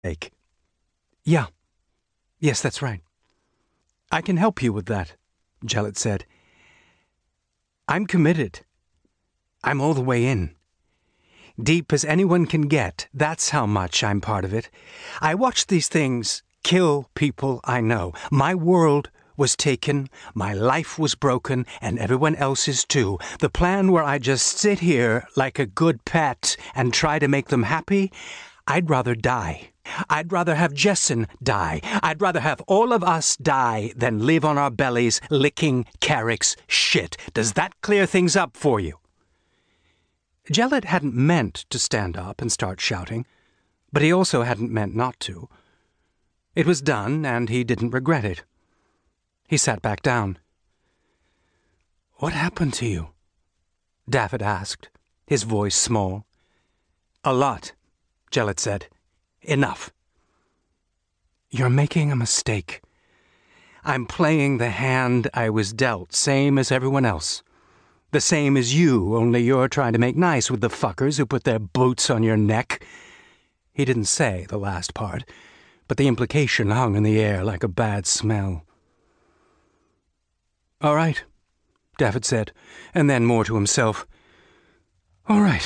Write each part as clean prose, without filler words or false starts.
Ake. Yeah. Yes, that's right. I can help you with that, Jellet said. I'm committed. I'm all the way in. Deep as anyone can get, that's how much I'm part of it. I watched these things kill people I know. My world was taken, my life was broken, and everyone else's too. The plan where I just sit here like a good pet and try to make them happy, I'd rather die. I'd rather have Jesson die. I'd rather have all of us die than live on our bellies licking Carrick's shit. Does that clear things up for you? Jellet hadn't meant to stand up and start shouting, but he also hadn't meant not to. It was done, and he didn't regret it. He sat back down. What happened to you? Daffod asked, his voice small. A lot, Jellet said. Enough. You're making a mistake. I'm playing the hand I was dealt, same as everyone else. The same as you, only you're trying to make nice with the fuckers who put their boots on your neck. He didn't say the last part, but the implication hung in the air like a bad smell. All right, Daffod said, and then more to himself. All right.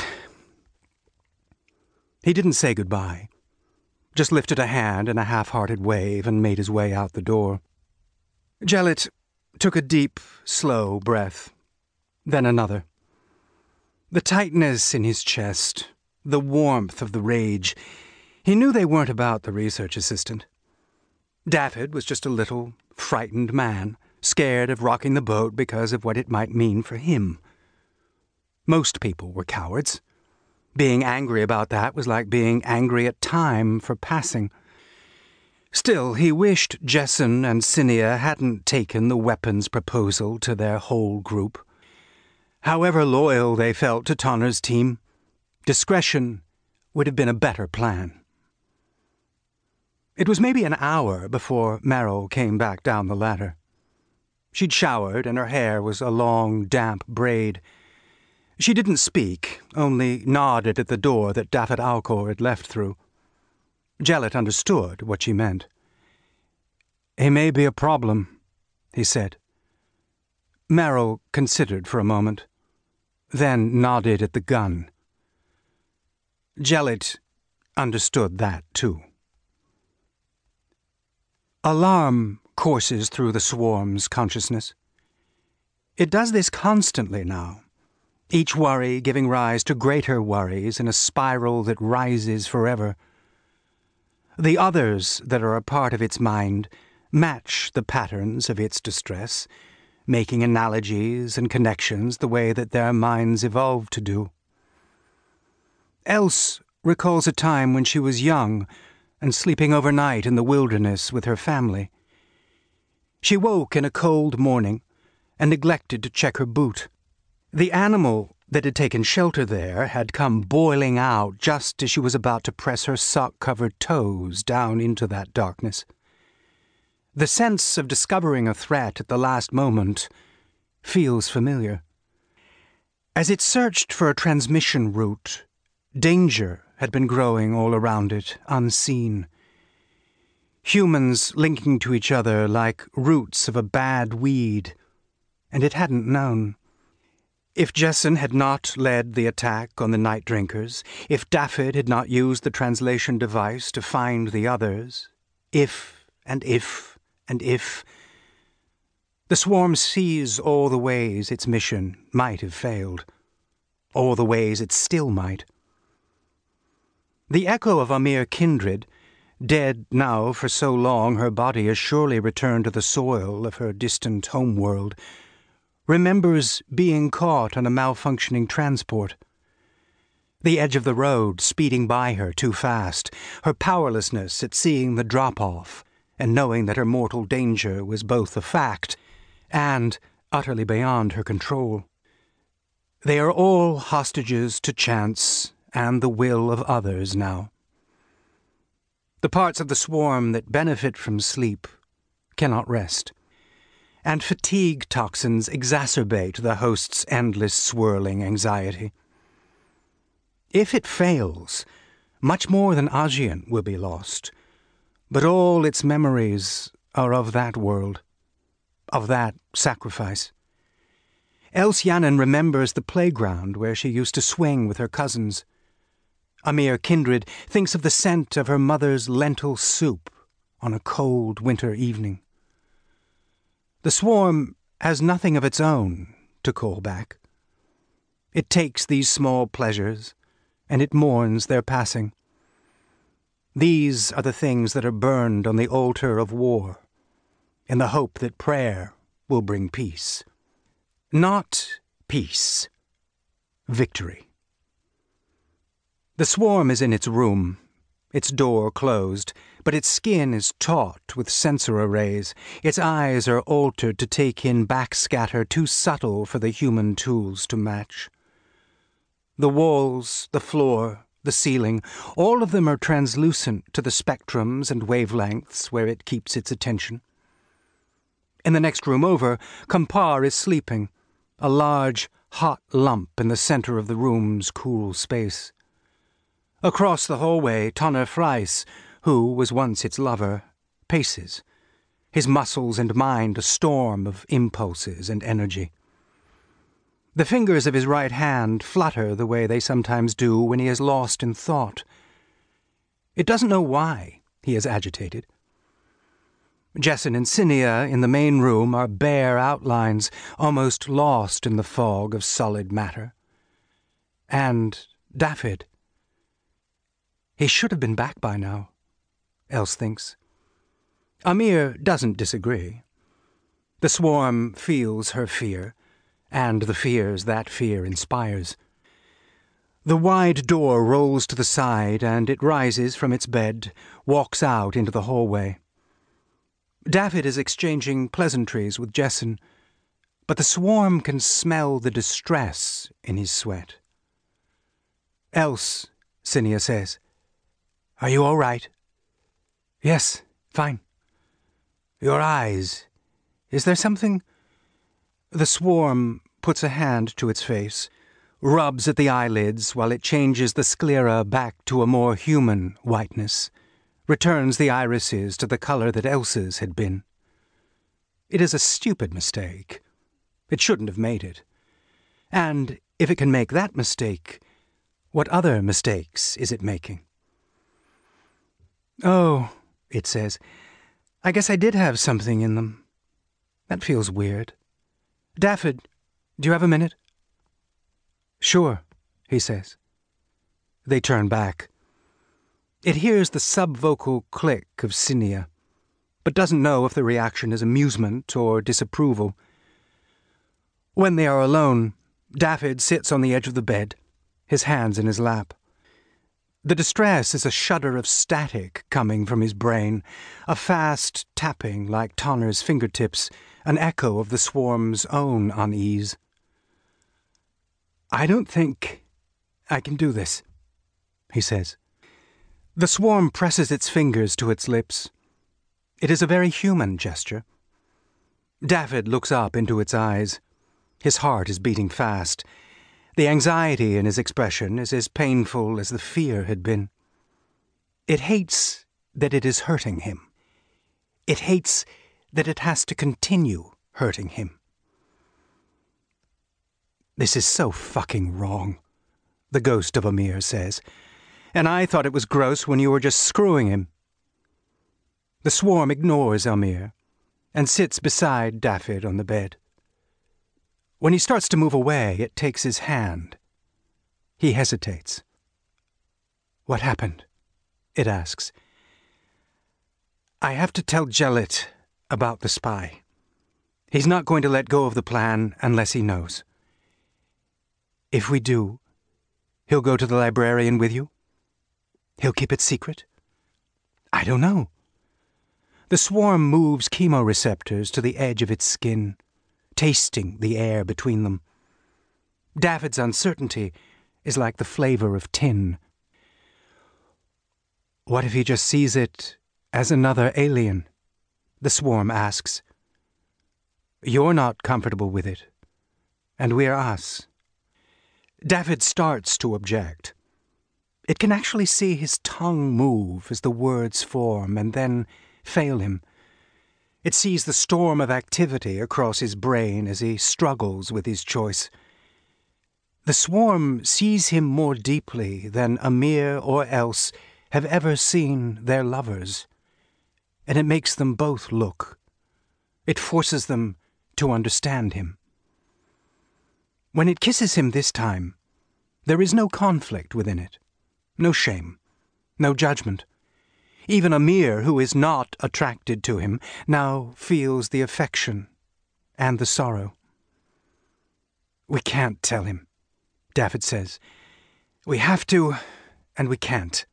He didn't say goodbye, just lifted a hand in a half-hearted wave and made his way out the door. Jellet took a deep, slow breath. Then another. The tightness in his chest, the warmth of the rage. He knew they weren't about the research assistant. Daffod was just a little, frightened man, scared of rocking the boat because of what it might mean for him. Most people were cowards. Being angry about that was like being angry at time for passing. Still, he wished Jesson and Cinia hadn't taken the weapons proposal to their whole group. However loyal they felt to Tonner's team, discretion would have been a better plan. It was maybe an hour before Merrill came back down the ladder. She'd showered, and her hair was a long, damp braid. She didn't speak, only nodded at the door that Daffod Alcor had left through. Jellet understood what she meant. He may be a problem, he said. Merrill considered for a moment, then nodded at the gun. Jellet understood that, too. Alarm courses through the swarm's consciousness. It does this constantly now, each worry giving rise to greater worries in a spiral that rises forever. The others that are a part of its mind match the patterns of its distress, making analogies and connections the way that their minds evolved to do. Else recalls a time when she was young and sleeping overnight in the wilderness with her family. She woke in a cold morning and neglected to check her boot. The animal that had taken shelter there had come boiling out just as she was about to press her sock-covered toes down into that darkness. The sense of discovering a threat at the last moment feels familiar. As it searched for a transmission route, danger had been growing all around it, unseen. Humans linking to each other like roots of a bad weed, and it hadn't known. If Jesson had not led the attack on the night drinkers, if Daffod had not used the translation device to find the others, if, the swarm sees all the ways its mission might have failed, all the ways it still might. The echo of Amir kindred, dead now for so long her body has surely returned to the soil of her distant homeworld, remembers being caught on a malfunctioning transport. The edge of the road speeding by her too fast, her powerlessness at seeing the drop-off, and knowing that her mortal danger was both a fact and utterly beyond her control. They are all hostages to chance and the will of others now. The parts of the swarm that benefit from sleep cannot rest, and fatigue toxins exacerbate the host's endless swirling anxiety. If it fails, Much more than Ajian will be lost, but all its memories are of that world, of that sacrifice. Else Yannon remembers the playground where she used to swing with her cousins. Amir Kindred thinks of the scent of her mother's lentil soup on a cold winter evening. The swarm has nothing of its own to call back. It takes these small pleasures, and it mourns their passing. These are the things that are burned on the altar of war, in the hope that prayer will bring peace. Not peace, victory. The swarm is in its room, its door closed, but its skin is taut with sensor arrays. Its eyes are altered to take in backscatter too subtle for the human tools to match. The walls, the floor, the ceiling, all of them are translucent to the spectrums and wavelengths where it keeps its attention. In the next room over, Kampar is sleeping, a large, hot lump in the center of the room's cool space. Across the hallway, Tonner Fries, who was once its lover, paces, his muscles and mind a storm of impulses and energy. The fingers of his right hand flutter the way they sometimes do when he is lost in thought. It doesn't know why he is agitated. Jessin and Cinia in the main room are bare outlines, almost lost in the fog of solid matter. And Dafydd. He should have been back by now, Else thinks. Amir doesn't disagree. The swarm feels her fear, and the fears that fear inspires. The wide door rolls to the side, and it rises from its bed, walks out into the hallway. Dafydd is exchanging pleasantries with Jessin, but the swarm can smell the distress in his sweat. Else, Cinia says, "Are you all right?" "Yes, fine." "Your eyes. Is there something—" The swarm puts a hand to its face, rubs at the eyelids while it changes the sclera back to a more human whiteness, returns the irises to the color that Else's had been. It is a stupid mistake. It shouldn't have made it. And if it can make that mistake, what other mistakes is it making? "Oh," it says, "I guess I did have something in them. That feels weird. Dafydd, do you have a minute?" "Sure," he says. They turn back. It hears the subvocal click of Cinia, but doesn't know if the reaction is amusement or disapproval. When they are alone, Dafydd sits on the edge of the bed, his hands in his lap. The distress is a shudder of static coming from his brain, a fast tapping like Tonner's fingertips, an echo of the swarm's own unease. "I don't think I can do this," he says. The swarm presses its fingers to its lips. It is a very human gesture. Dafydd looks up into its eyes. His heart is beating fast. The anxiety in his expression is as painful as the fear had been. It hates that it is hurting him. It hates that it has to continue hurting him. "This is so fucking wrong," the ghost of Amir says. "And I thought it was gross when you were just screwing him." The swarm ignores Amir and sits beside Dafydd on the bed. When he starts to move away, it takes his hand. He hesitates. "What happened?" it asks. "I have to tell Jellit about the spy. He's not going to let go of the plan unless he knows. If we do, he'll go to the librarian with you? He'll keep it secret? I don't know." The swarm moves chemoreceptors to the edge of its skin, tasting the air between them. Dafydd's uncertainty is like the flavor of tin. "What if he just sees it as another alien?" the swarm asks. "You're not comfortable with it, and we're us." Dafydd starts to object. It can actually see his tongue move as the words form and then fail him. It sees the storm of activity across his brain as he struggles with his choice. The swarm sees him more deeply than Amir or Else have ever seen their lovers, and it makes them both look. It forces them to understand him. When it kisses him this time, there is no conflict within it, no shame, no judgment. Even Amir, who is not attracted to him, now feels the affection and the sorrow. "We can't tell him," David says. "We have to, and we can't."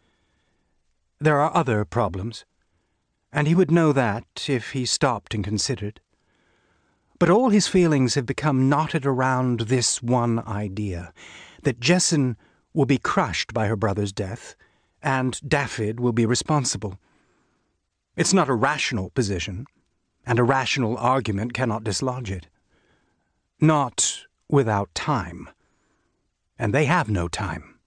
There are other problems, and he would know that if he stopped and considered. But all his feelings have become knotted around this one idea, that Jessan will be crushed by her brother's death, and Dafydd will be responsible. It's not a rational position, and a rational argument cannot dislodge it. Not without time. And they have no time.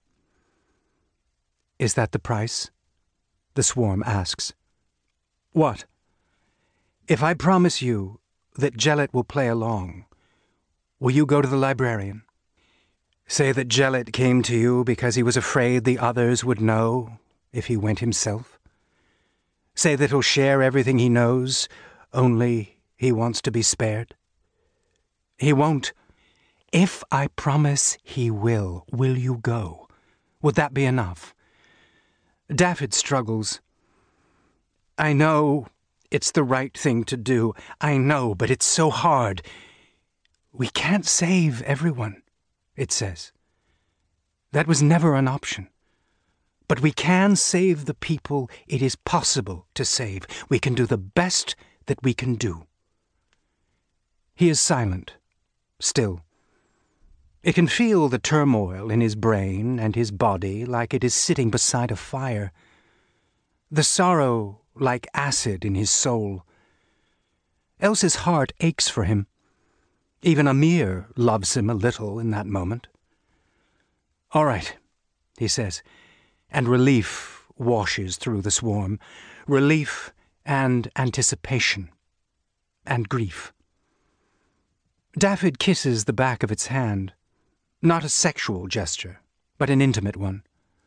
"Is that the price?" the swarm asks. "What?" "If I promise you that Gellet will play along, will you go to the librarian? Say that Gellet came to you because he was afraid the others would know if he went himself. Say that he'll share everything he knows, only he wants to be spared. He won't. If I promise he will you go? Would that be enough?" Dafydd struggles. "I know it's the right thing to do. I know, but it's so hard. We can't save everyone," it says. "That was never an option. But we can save the people it is possible to save. We can do the best that we can do." He is silent, still. It can feel the turmoil in his brain and his body like it is sitting beside a fire. The sorrow like acid in his soul. Else's heart aches for him. Even Amir loves him a little in that moment. "All right," he says, and relief washes through the swarm. Relief and anticipation. And grief. Dafydd kisses the back of its hand. Not a sexual gesture, but an intimate one.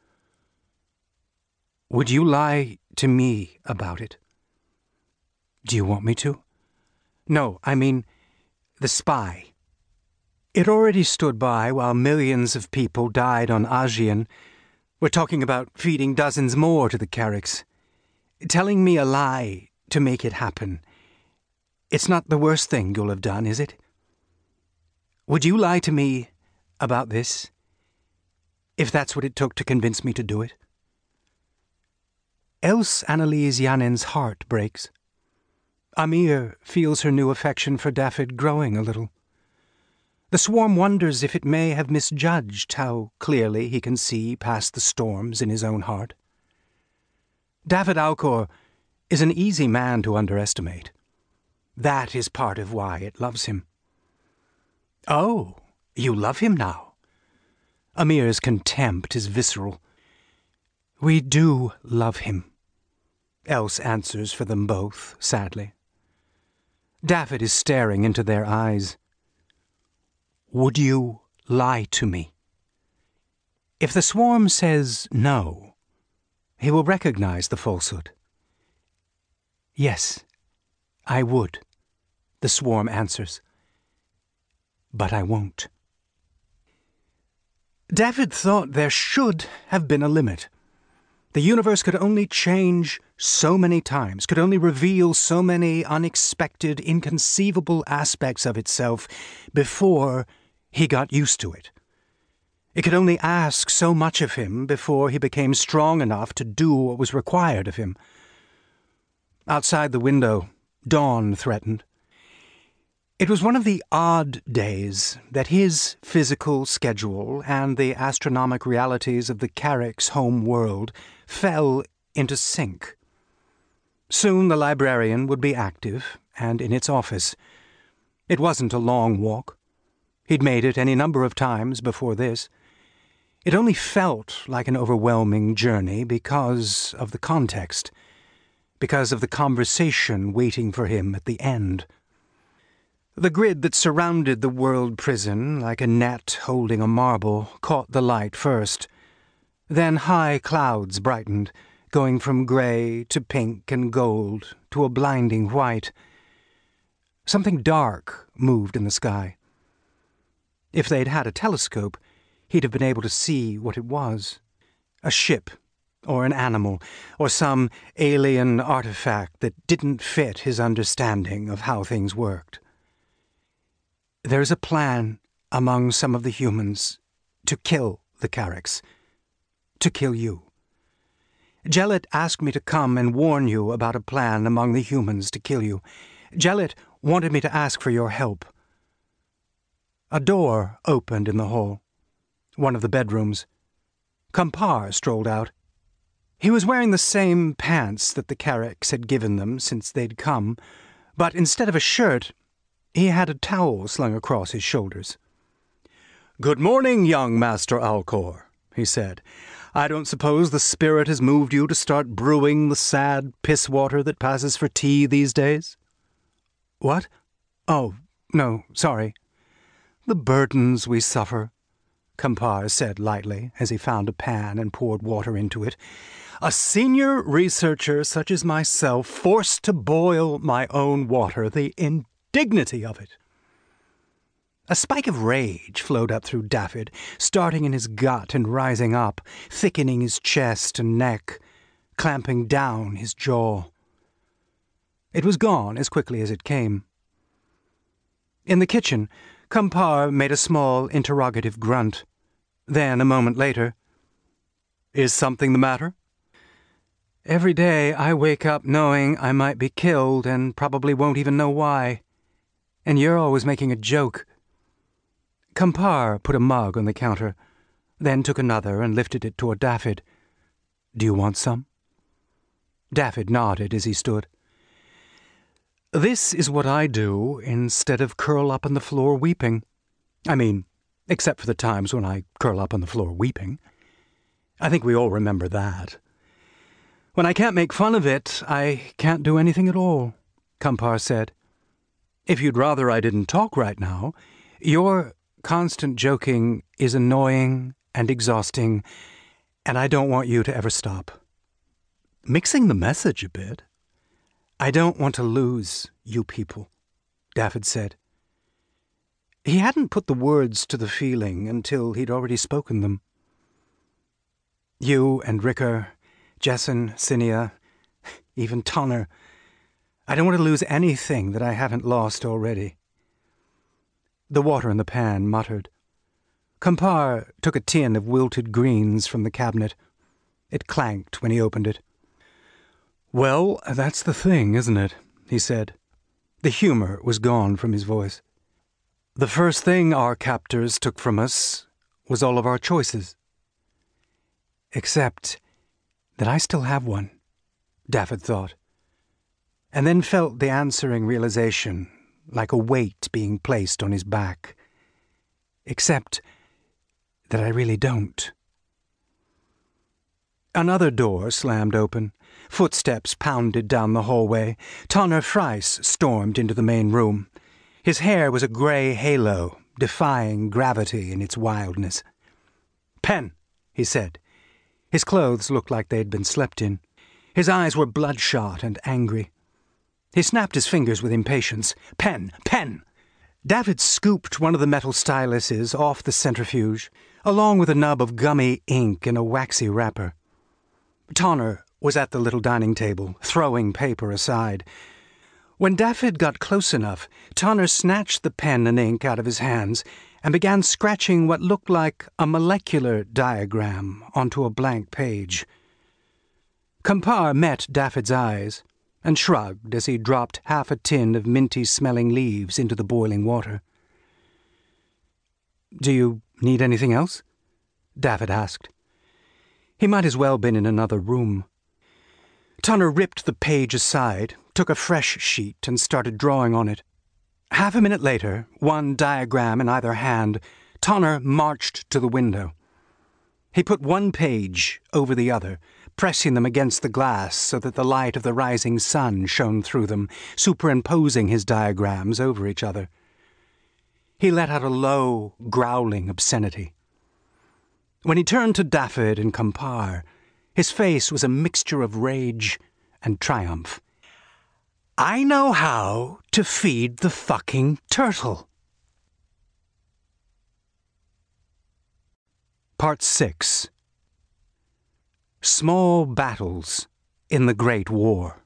"Would you lie to me about it?" "Do you want me to?" "No, I mean the spy. It already stood by while millions of people died on Ajian. We're talking about feeding dozens more to the Carricks. Telling me a lie to make it happen. It's not the worst thing you'll have done, is it? Would you lie to me about this, if that's what it took to convince me to do it?" Else Anneliese Janen's heart breaks. Amir feels her new affection for Dafydd growing a little. The swarm wonders if it may have misjudged how clearly he can see past the storms in his own heart. Dafydd Alcor is an easy man to underestimate. That is part of why it loves him. "Oh, you love him now?" Amir's contempt is visceral. "We do love him," Else answers for them both, sadly. Dafydd is staring into their eyes. "Would you lie to me?" If the swarm says no, he will recognize the falsehood. "Yes, I would," the swarm answers. "But I won't." Dafydd thought there should have been a limit. The universe could only change so many times, could only reveal so many unexpected, inconceivable aspects of itself before he got used to it. It could only ask so much of him before he became strong enough to do what was required of him. Outside the window, dawn threatened. It was one of the odd days that his physical schedule and the astronomic realities of the Carricks' home world fell into sync. Soon the librarian would be active and in its office. It wasn't a long walk. He'd made it any number of times before this. It only felt like an overwhelming journey because of the context, because of the conversation waiting for him at the end. The grid that surrounded the world prison, like a net holding a marble, caught the light first. Then high clouds brightened, going from grey to pink and gold to a blinding white. Something dark moved in the sky. If they'd had a telescope, he'd have been able to see what it was. A ship, or an animal, or some alien artifact that didn't fit his understanding of how things worked. There's a plan among some of the humans to kill the Carracks, to kill you. Jellet asked me to come and warn you about a plan among the humans to kill you. Jellet wanted me to ask for your help. A door opened in the hall, one of the bedrooms. Kampar strolled out. He was wearing the same pants that the Carracks had given them since they'd come, but instead of a shirt, he had a towel slung across his shoulders. "Good morning, young Master Alcor," he said. "I don't suppose the spirit has moved you to start brewing the sad piss water that passes for tea these days?" "What? Oh, no, sorry." "The burdens we suffer," Kampar said lightly as he found a pan and poured water into it. "A senior researcher such as myself forced to boil my own water, the indignity of it." A spike of rage flowed up through Dafydd, starting in his gut and rising up, thickening his chest and neck, clamping down his jaw. It was gone as quickly as it came. In the kitchen, Kampar made a small interrogative grunt. Then, a moment later, "Is something the matter?" "Every day I wake up knowing I might be killed and probably won't even know why. And you're always making a joke." Kampar put a mug on the counter, then took another and lifted it toward Dafydd. "Do you want some?" Dafydd nodded as he stood. "This is what I do instead of curl up on the floor weeping. I mean, except for the times when I curl up on the floor weeping. I think we all remember that. When I can't make fun of it, I can't do anything at all," Kampar said. "If you'd rather I didn't talk right now, your constant joking is annoying and exhausting, and I don't want you to ever stop." "Mixing the message a bit." "I don't want to lose you people," Dafydd said. He hadn't put the words to the feeling until he'd already spoken them. "You and Ricker, Jessan, Cinia, even Tonner. I don't want to lose anything that I haven't lost already." The water in the pan muttered. Kampar took a tin of wilted greens from the cabinet. It clanked when he opened it. "Well, that's the thing, isn't it?" he said. The humor was gone from his voice. "The first thing our captors took from us was all of our choices. Except that I still have one," Dafydd thought, and then felt the answering realization, like a weight being placed on his back. Except that I really don't. Another door slammed open. Footsteps pounded down the hallway. Tonner Fries stormed into the main room. His hair was a grey halo, defying gravity in its wildness. "Pen," he said. His clothes looked like they'd been slept in. His eyes were bloodshot and angry. He snapped his fingers with impatience. "Pen! Pen!" Dafydd scooped one of the metal styluses off the centrifuge, along with a nub of gummy ink in a waxy wrapper. Tonner was at the little dining table, throwing paper aside. When Dafydd got close enough, Tonner snatched the pen and ink out of his hands and began scratching what looked like a molecular diagram onto a blank page. Kampar met Dafydd's eyes and shrugged as he dropped half a tin of minty-smelling leaves into the boiling water. "Do you need anything else?" Dafydd asked. He might as well have been in another room. Tonner ripped the page aside, took a fresh sheet, and started drawing on it. Half a minute later, one diagram in either hand, Tonner marched to the window. He put one page over the other, pressing them against the glass so that the light of the rising sun shone through them, superimposing his diagrams over each other. He let out a low, growling obscenity. When he turned to Dafydd and Campar, his face was a mixture of rage and triumph. "I know how to feed the fucking turtle." Part 6. Small Battles in the Great War.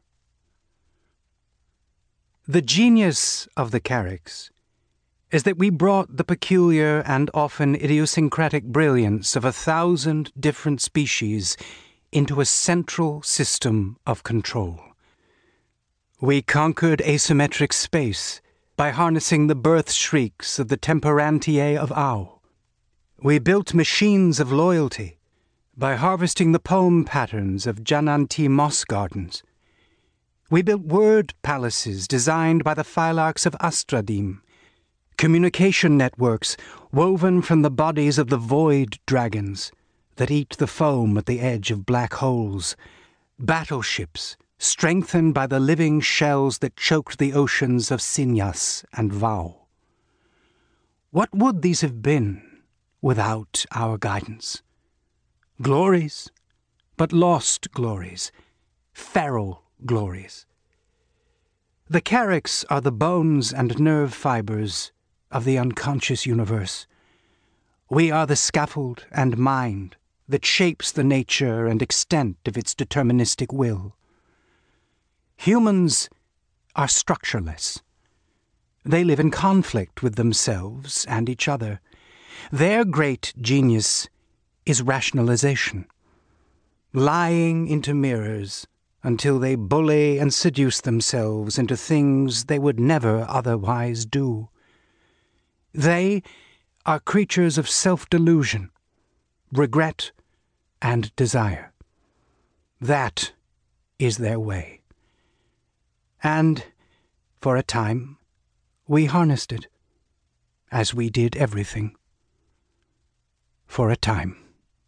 The genius of the Carricks is that we brought the peculiar and often idiosyncratic brilliance of 1,000 different species into a central system of control. We conquered asymmetric space by harnessing the birth shrieks of the temperantier of Au. We built machines of loyalty by harvesting the poem patterns of Jananti moss gardens. We built word palaces designed by the phylarchs of Astradim, communication networks woven from the bodies of the void dragons that eat the foam at the edge of black holes, battleships strengthened by the living shells that choked the oceans of Sinyas and Vau. What would these have been without our guidance? Glories, but lost glories, feral glories. The Carricks are the bones and nerve fibers of the unconscious universe. We are the scaffold and mind that shapes the nature and extent of its deterministic will. Humans are structureless. They live in conflict with themselves and each other. Their great genius is rationalization, lying into mirrors until they bully and seduce themselves into things they would never otherwise do. They are creatures of self-delusion, regret, and desire. That is their way. And, for a time, we harnessed it, as we did everything. For a time.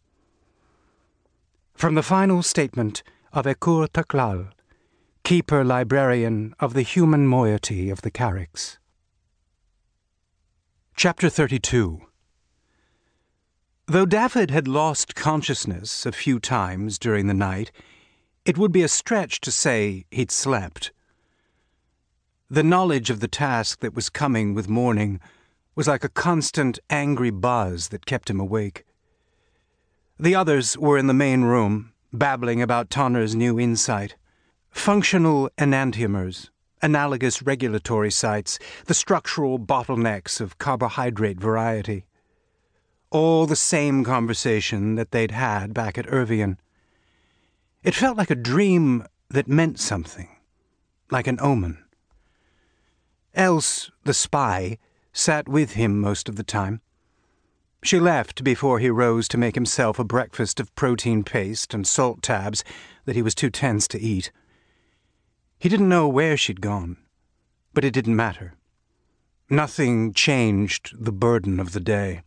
From the final statement of Ekur Taklal, keeper librarian of the human moiety of the Carricks. Chapter 32. Though Dafydd had lost consciousness a few times during the night, it would be a stretch to say he'd slept. The knowledge of the task that was coming with morning was like a constant angry buzz that kept him awake. The others were in the main room, babbling about Tonner's new insight. Functional enantiomers, analogous regulatory sites, the structural bottlenecks of carbohydrate variety. All the same conversation that they'd had back at Irvian. It felt like a dream that meant something, like an omen. Else, the spy, sat with him most of the time. She left before he rose to make himself a breakfast of protein paste and salt tabs that he was too tense to eat. He didn't know where she'd gone, but it didn't matter. Nothing changed the burden of the day.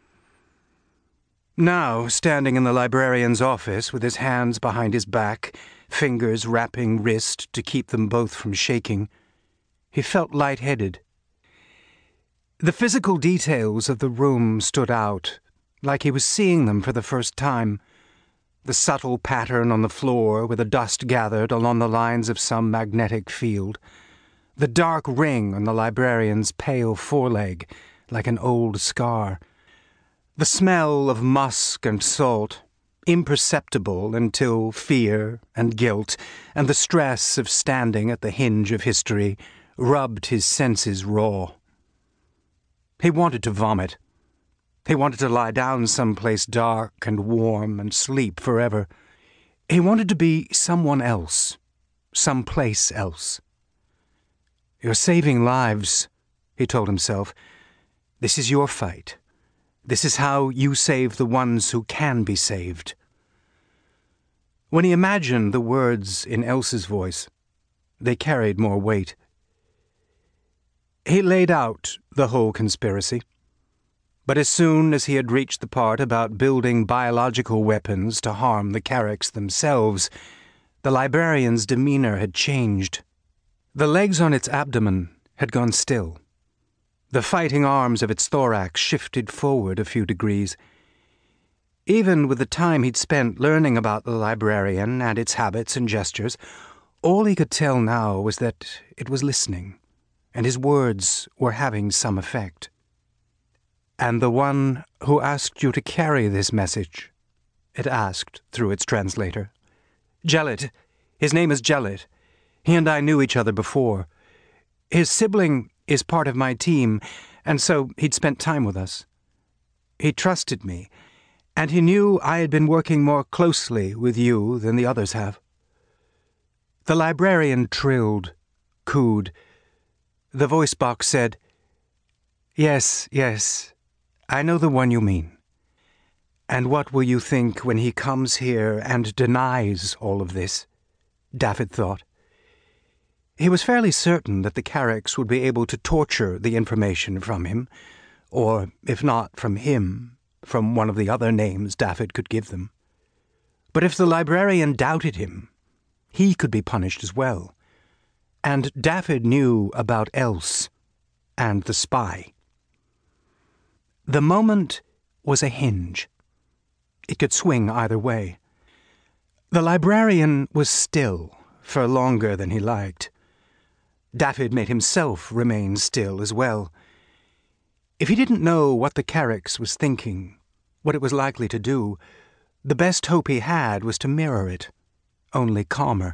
Now, standing in the librarian's office with his hands behind his back, fingers wrapping wrist to keep them both from shaking, he felt lightheaded. The physical details of the room stood out, like he was seeing them for the first time. The subtle pattern on the floor where the dust gathered along the lines of some magnetic field. The dark ring on the librarian's pale foreleg, like an old scar. The smell of musk and salt, imperceptible until fear and guilt and the stress of standing at the hinge of history rubbed his senses raw. He wanted to vomit. He wanted to lie down someplace dark and warm and sleep forever. He wanted to be someone else, someplace else. "You're saving lives," he told himself. "This is your fight. This is how you save the ones who can be saved." When he imagined the words in Elsa's voice, they carried more weight. He laid out the whole conspiracy. But as soon as he had reached the part about building biological weapons to harm the Carricks themselves, the librarian's demeanor had changed. The legs on its abdomen had gone still. The fighting arms of its thorax shifted forward a few degrees. Even with the time he'd spent learning about the librarian and its habits and gestures, all he could tell now was that it was listening, and his words were having some effect. "And the one who asked you to carry this message?" it asked through its translator. "Jellit. His name is Jellit. He and I knew each other before. His sibling is part of my team, and so he'd spent time with us. He trusted me, and he knew I had been working more closely with you than the others have." The librarian trilled, cooed. The voice box said, Yes, I know the one you mean. And what will you think when he comes here and denies all of this?" Dafydd thought. He was fairly certain that the Carricks would be able to torture the information from him, or, if not from him, from one of the other names Dafydd could give them. But if the librarian doubted him, he could be punished as well. And Dafydd knew about Else and the spy. The moment was a hinge. It could swing either way. The librarian was still for longer than he liked. Dafydd made himself remain still as well. If he didn't know what the Carricks was thinking, what it was likely to do, the best hope he had was to mirror it, only calmer.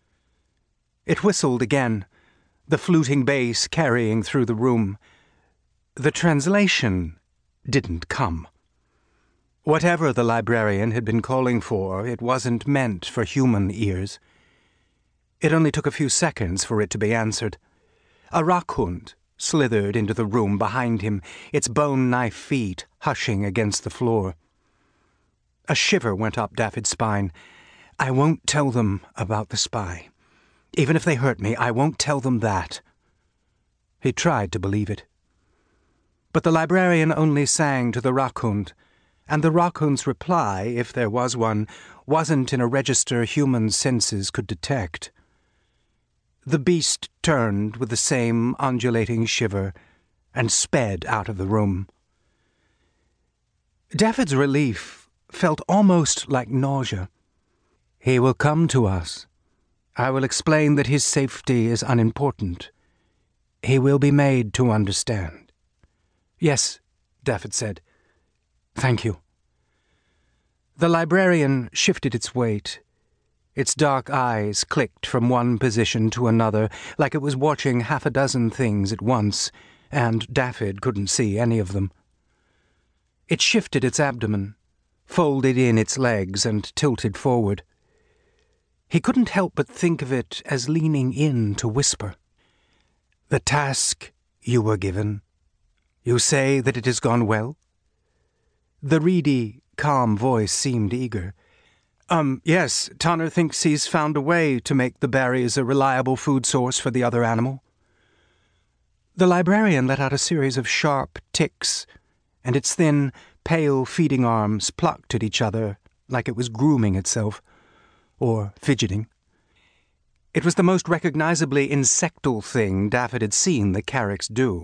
It whistled again, the fluting bass carrying through the room. The translation didn't come. Whatever the librarian had been calling for, it wasn't meant for human ears. It only took a few seconds for it to be answered. A rackhund slithered into the room behind him, its bone-knife feet hushing against the floor. A shiver went up Dafydd's spine. "I won't tell them about the spy. Even if they hurt me, I won't tell them that." He tried to believe it. But the librarian only sang to the rackhund, and the rackhund's reply, if there was one, wasn't in a register human senses could detect. The beast turned with the same undulating shiver and sped out of the room. Dafydd's relief felt almost like nausea. "He will come to us. I will explain that his safety is unimportant. He will be made to understand." "Yes," Dafydd said. "Thank you." The librarian shifted its weight. Its dark eyes clicked from one position to another, like it was watching half a dozen things at once, and Dafydd couldn't see any of them. It shifted its abdomen, folded in its legs, and tilted forward. He couldn't help but think of it as leaning in to whisper. "The task you were given, you say that it has gone well?" The reedy, calm voice seemed eager. Yes, Tanner thinks he's found a way to make the berries a reliable food source for the other animal." The librarian let out a series of sharp ticks, and its thin, pale feeding arms plucked at each other like it was grooming itself, or fidgeting. It was the most recognizably insectal thing Dafydd had seen the Carricks do.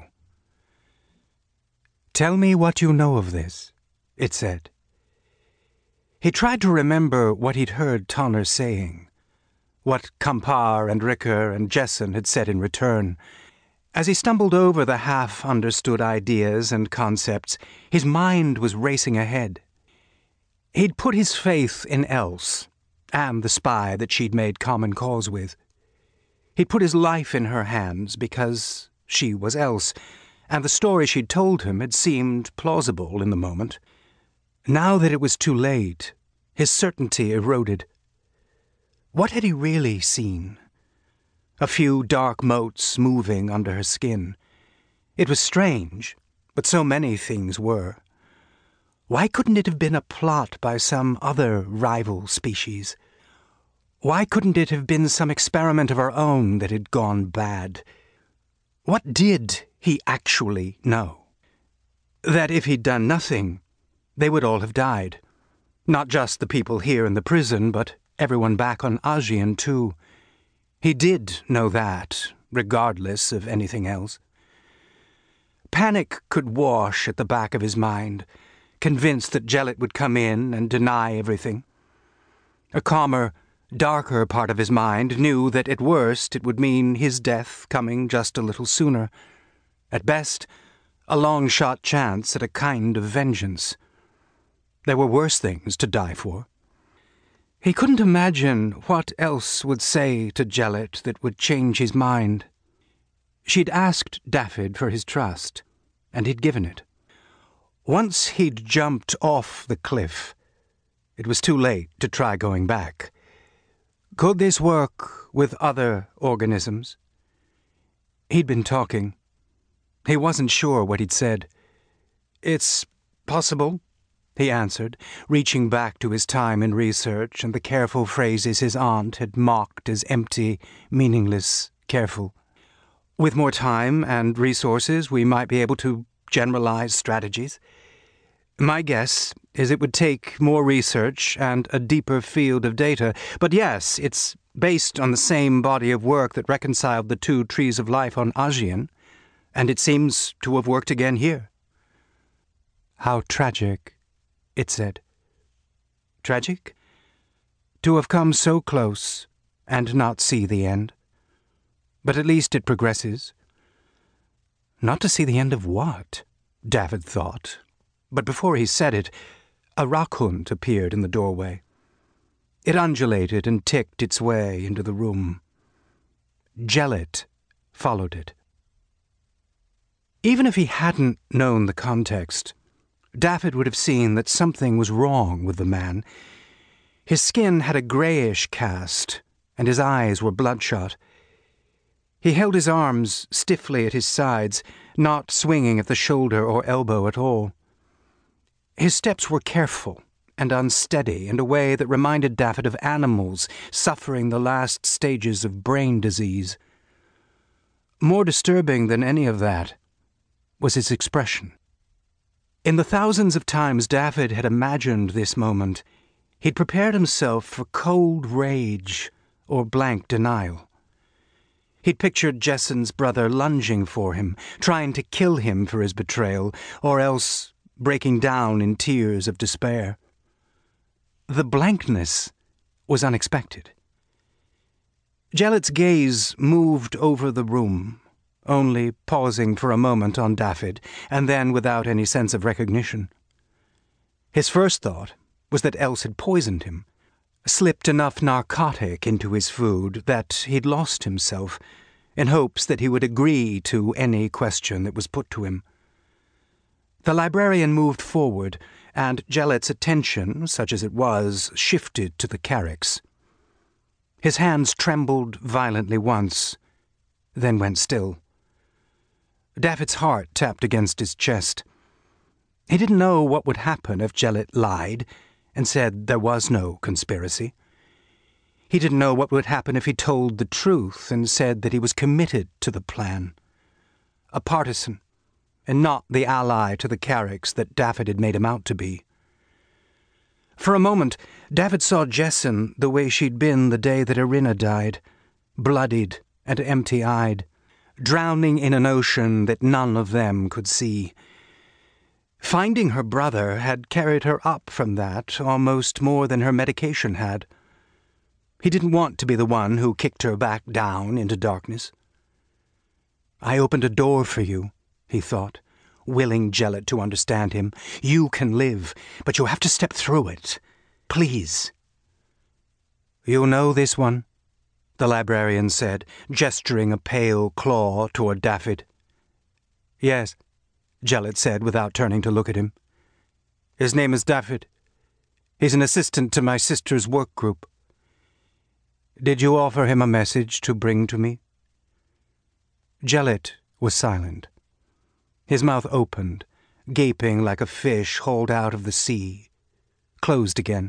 "Tell me what you know of this," it said. He tried to remember what he'd heard Tanner saying, what Campar and Ricker and Jessen had said in return. As he stumbled over the half-understood ideas and concepts, his mind was racing ahead. He'd put his faith in Else, and the spy that she'd made common cause with. He'd put his life in her hands because she was Else, and the story she'd told him had seemed plausible in the moment. Now that it was too late, his certainty eroded. What had he really seen? A few dark motes moving under her skin. It was strange, but so many things were. Why couldn't it have been a plot by some other rival species? Why couldn't it have been some experiment of our own that had gone bad? What did he actually know? That if he'd done nothing, they would all have died. Not just the people here in the prison, but everyone back on Ajian, too. He did know that, regardless of anything else. Panic could wash at the back of his mind, convinced that Jellitt would come in and deny everything. A calmer, darker part of his mind knew that at worst it would mean his death coming just a little sooner. At best, a long-shot chance at a kind of vengeance. There were worse things to die for. He couldn't imagine what else would say to Jellitt that would change his mind. She'd asked Dafydd for his trust, and he'd given it. Once he'd jumped off the cliff, it was too late to try going back. Could this work with other organisms? He'd been talking. He wasn't sure what he'd said. "It's possible," he answered, reaching back to his time in research and the careful phrases his aunt had mocked as empty, meaningless, careful. "With more time and resources, we might be able to generalize strategies. My guess is it would take more research and a deeper field of data, but yes, it's based on the same body of work that reconciled the two trees of life on Ajian, and it seems to have worked again here." "How tragic," it said. "Tragic? To have come so close and not see the end. But at least it progresses." Not to see the end of what? Dafydd thought. But before he said it, a rockhunt appeared in the doorway. It undulated and ticked its way into the room. Jellitt followed it. Even if he hadn't known the context, Dafydd would have seen that something was wrong with the man. His skin had a greyish cast, and his eyes were bloodshot. He held his arms stiffly at his sides, not swinging at the shoulder or elbow at all. His steps were careful and unsteady in a way that reminded Dafydd of animals suffering the last stages of brain disease. More disturbing than any of that was his expression. In the thousands of times Dafydd had imagined this moment, he'd prepared himself for cold rage or blank denial. He'd pictured Jessen's brother lunging for him, trying to kill him for his betrayal, or else breaking down in tears of despair. The blankness was unexpected. Jellitt's gaze moved over the room, only pausing for a moment on Dafydd, and then without any sense of recognition. His first thought was that Else had poisoned him, slipped enough narcotic into his food that he'd lost himself, in hopes that he would agree to any question that was put to him. The librarian moved forward, and Jellitt's attention, such as it was, shifted to the Carricks. His hands trembled violently once, then went still. Dafydd's heart tapped against his chest. He didn't know what would happen if Jellitt lied and said there was no conspiracy. He didn't know what would happen if he told the truth and said that he was committed to the plan. A partisan, and not the ally to the Carricks that Dafydd had made him out to be. For a moment, Dafydd saw Jessen the way she'd been the day that Irinna died, bloodied and empty-eyed, drowning in an ocean that none of them could see. Finding her brother had carried her up from that almost more than her medication had. He didn't want to be the one who kicked her back down into darkness. "I opened a door for you," he thought, willing Jellitt to understand him. "You can live, but you have to step through it. Please." "You know this one?" the librarian said, gesturing a pale claw toward Dafydd. "Yes," Jellitt said without turning to look at him. "His name is Dafydd. He's an assistant to my sister's work group. Did you offer him a message to bring to me?" Jellitt was silent. His mouth opened, gaping like a fish hauled out of the sea, closed again.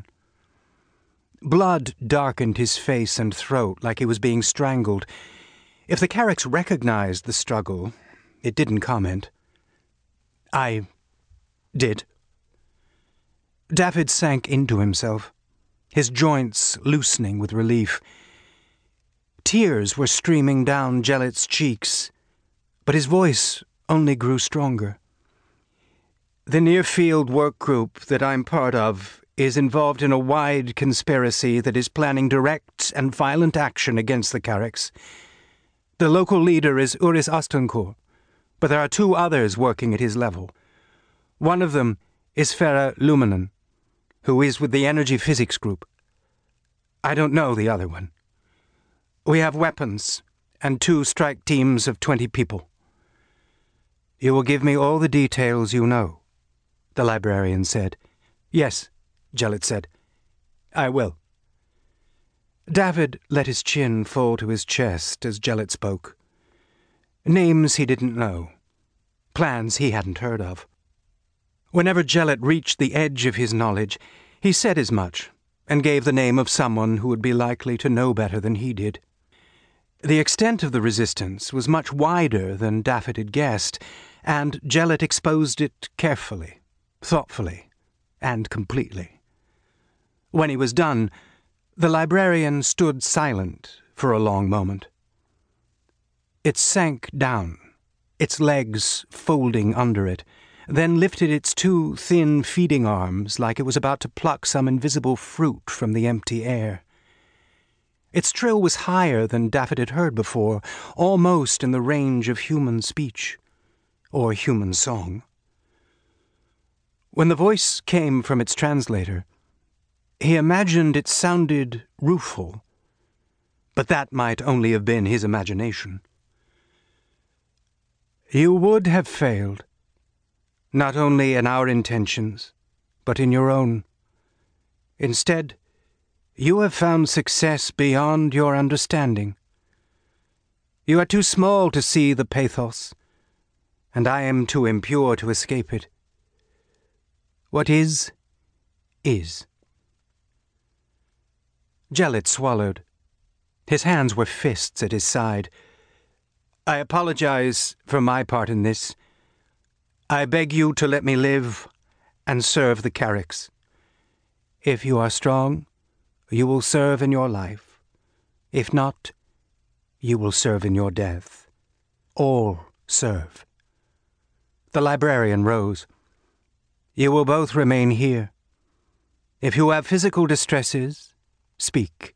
Blood darkened his face and throat like he was being strangled. If the Carricks recognized the struggle, it didn't comment. I Did. David sank into himself, his joints loosening with relief. Tears were streaming down Jellet's cheeks, but his voice only grew stronger. The near-field work group that I'm part of is involved in a wide conspiracy that is planning direct and violent action against the Carricks. The local leader is Uris Ostencourt, but there are 2 others working at his level. One of them is Farah Luminon, who is with the Energy Physics Group. I don't know the other one. We have weapons and 2 strike teams of 20 people. You will give me all the details you know, the librarian said. Yes, Jellet said. I will. David let his chin fall to his chest as Jellet spoke. Names he didn't know. Plans he hadn't heard of. Whenever Jellet reached the edge of his knowledge, he said as much, and gave the name of someone who would be likely to know better than he did. The extent of the resistance was much wider than David had guessed, and Jellet exposed it carefully, thoughtfully, and completely. When he was done, the librarian stood silent for a long moment. It sank down, its legs folding under it, then lifted its 2 thin feeding arms like it was about to pluck some invisible fruit from the empty air. Its trill was higher than David had heard before, almost in the range of human speech, or human song. When the voice came from its translator, he imagined it sounded rueful, but that might only have been his imagination. You would have failed, not only in our intentions, but in your own. Instead, you have found success beyond your understanding. You are too small to see the pathos, and I am too impure to escape it. What is, is. Jellet swallowed. His hands were fists at his side. I apologize for my part in this. I beg you to let me live and serve the Carricks. If you are strong, you will serve in your life. If not, you will serve in your death. All serve. The librarian rose. You will both remain here. If you have physical distresses, speak.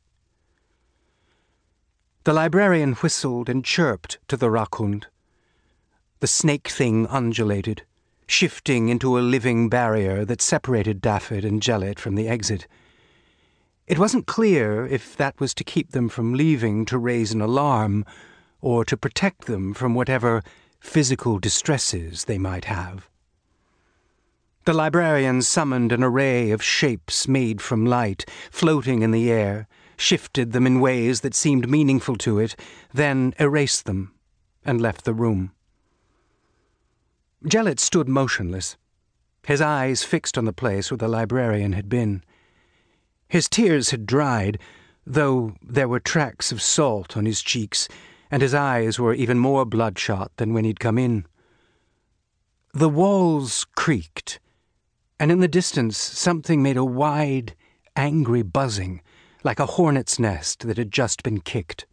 The librarian whistled and chirped to the Rackhund. The snake thing undulated, shifting into a living barrier that separated David and Jellet from the exit. It wasn't clear if that was to keep them from leaving to raise an alarm, or to protect them from whatever physical distresses they might have. The librarian summoned an array of shapes made from light, floating in the air, shifted them in ways that seemed meaningful to it, then erased them, and left the room. Jellet stood motionless, his eyes fixed on the place where the librarian had been. His tears had dried, though there were tracks of salt on his cheeks, and his eyes were even more bloodshot than when he'd come in. The walls creaked, and in the distance something made a wide, angry buzzing, like a hornet's nest that had just been kicked.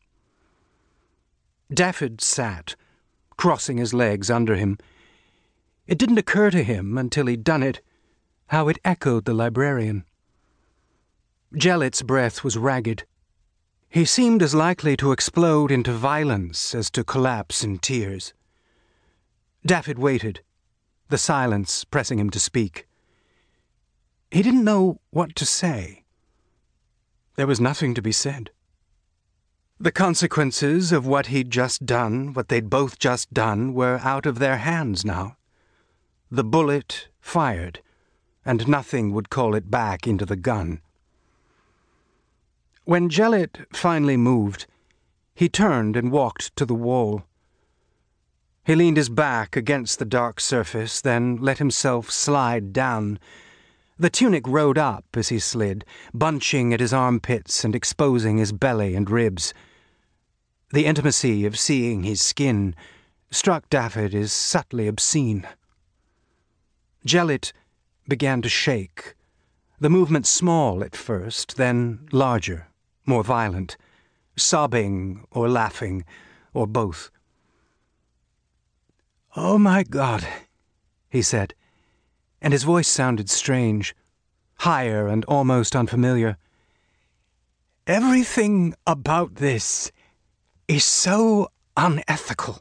David sat, crossing his legs under him. It didn't occur to him until he'd done it, how it echoed the librarian. Jellet's breath was ragged. He seemed as likely to explode into violence as to collapse in tears. David waited, the silence pressing him to speak. He didn't know what to say. There was nothing to be said. The consequences of what he'd just done, what they'd both just done, were out of their hands now. The bullet fired, and nothing would call it back into the gun. When Jellet finally moved, he turned and walked to the wall. He leaned his back against the dark surface, then let himself slide down. The tunic rode up as he slid, bunching at his armpits and exposing his belly and ribs. The intimacy of seeing his skin struck David as subtly obscene. Gellet began to shake, the movement small at first, then larger, more violent, sobbing or laughing, or both. "Oh, my God," he said, and his voice sounded strange, higher and almost unfamiliar. "Everything about this is so unethical."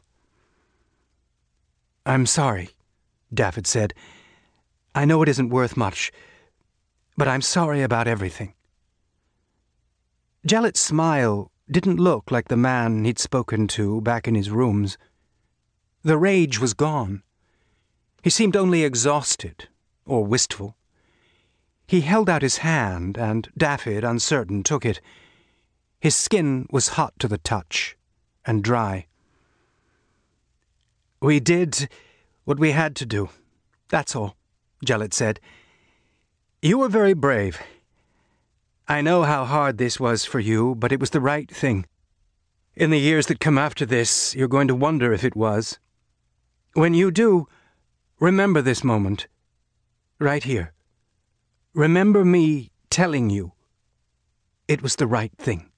"I'm sorry," Dafydd said. "I know it isn't worth much, but I'm sorry about everything." Gellet's smile didn't look like the man he'd spoken to back in his rooms. The rage was gone. He seemed only exhausted, or wistful. He held out his hand, and Dafydd, uncertain, took it. His skin was hot to the touch, and dry. "We did what we had to do, that's all," Gellet said. "You were very brave. I know how hard this was for you, but it was the right thing. In the years that come after this, you're going to wonder if it was. When you do, remember this moment, right here. Remember me telling you it was the right thing."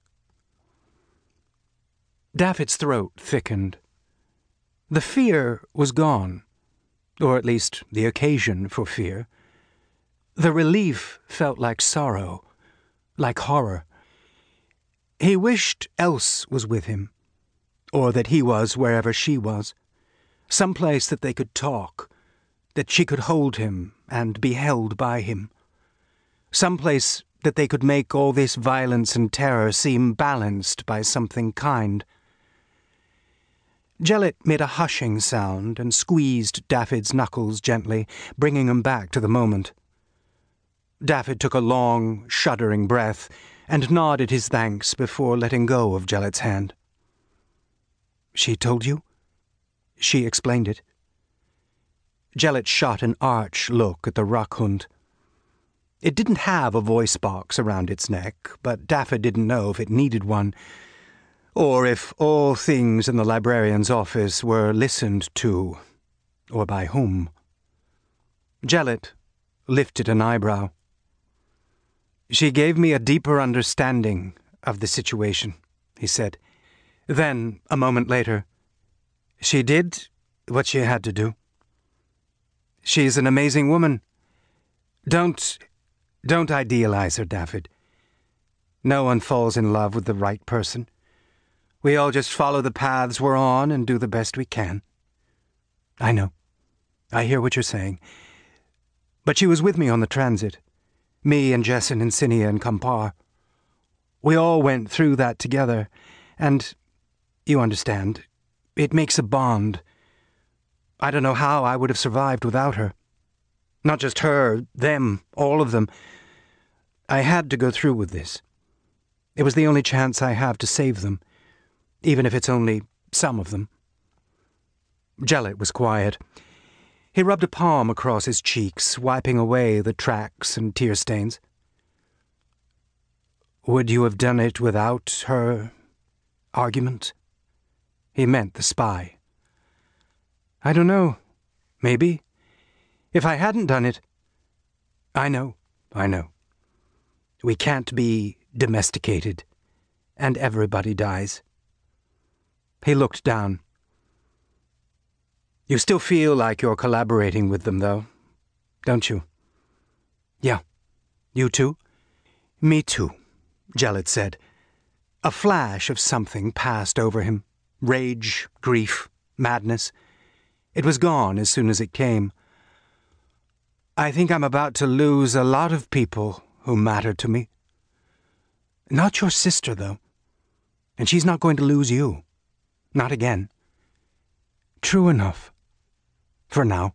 Dafydd's throat thickened. The fear was gone, or at least the occasion for fear. The relief felt like sorrow, like horror. He wished Else was with him, or that he was wherever she was, some place that they could talk, that she could hold him and be held by him, some place that they could make all this violence and terror seem balanced by something kind. Gellet made a hushing sound and squeezed Dafydd's knuckles gently, bringing him back to the moment. Dafydd took a long, shuddering breath and nodded his thanks before letting go of Gellet's hand. "She told you? She explained it?" Gellet shot an arch look at the Rackhund. It didn't have a voice box around its neck, but Dafydd didn't know if it needed one, or if all things in the librarian's office were listened to, or by whom. Gellet lifted an eyebrow. "She gave me a deeper understanding of the situation," he said. Then, a moment later, "She did what she had to do. She's an amazing woman. Don't idealize her, Dafydd. No one falls in love with the right person. We all just follow the paths we're on and do the best we can." "I know. I hear what you're saying. But she was with me on the transit. Me and Jessin and Cinia and Campar. We all went through that together, and, you understand, it makes a bond. I don't know how I would have survived without her. Not just her, them, all of them. I had to go through with this. It was the only chance I have to save them, even if it's only some of them." Gellet was quiet. He rubbed a palm across his cheeks, wiping away the tracks and tear stains. "Would you have done it without her argument?" He meant the spy. "I don't know. Maybe. If I hadn't done it—" I know. We can't be domesticated, and everybody dies." He looked down. "You still feel like you're collaborating with them, though, don't you?" "Yeah. You too?" "Me too," Gellet said. A flash of something passed over him. Rage, grief, madness. It was gone as soon as it came. "I think I'm about to lose a lot of people who matter to me. Not your sister, though. And she's not going to lose you. Not again. True enough. For now."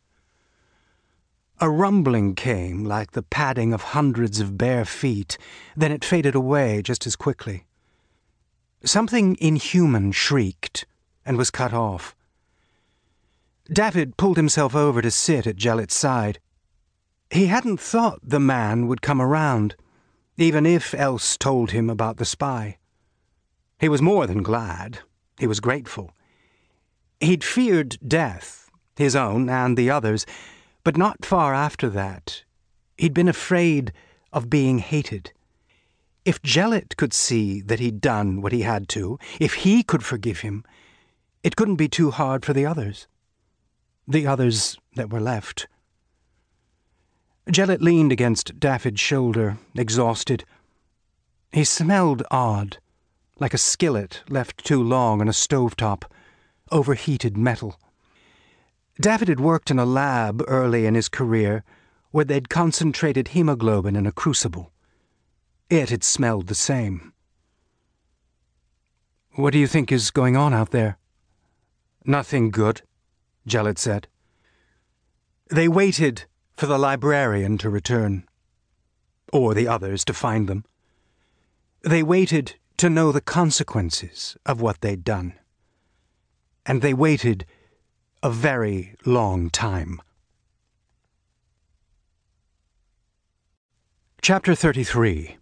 A rumbling came like the padding of hundreds of bare feet, then it faded away just as quickly. Something inhuman shrieked and was cut off. Dafydd pulled himself over to sit at Gellet's side. He hadn't thought the man would come around, even if Else told him about the spy. He was more than glad. He was grateful. He'd feared death, his own and the others', But not far after that, he'd been afraid of being hated. If Gelett could see that he'd done what he had to, if he could forgive him, it couldn't be too hard for the others. The others that were left. Gelett leaned against Daffyd's shoulder, exhausted. He smelled odd, like a skillet left too long on a stovetop, overheated metal. Daffyd had worked in a lab early in his career where they'd concentrated hemoglobin in a crucible. It had smelled the same. "What do you think is going on out there?" "Nothing good," Gelett said. They waited for the librarian to return, or the others to find them. They waited to know the consequences of what they'd done. And they waited a very long time. Chapter 33.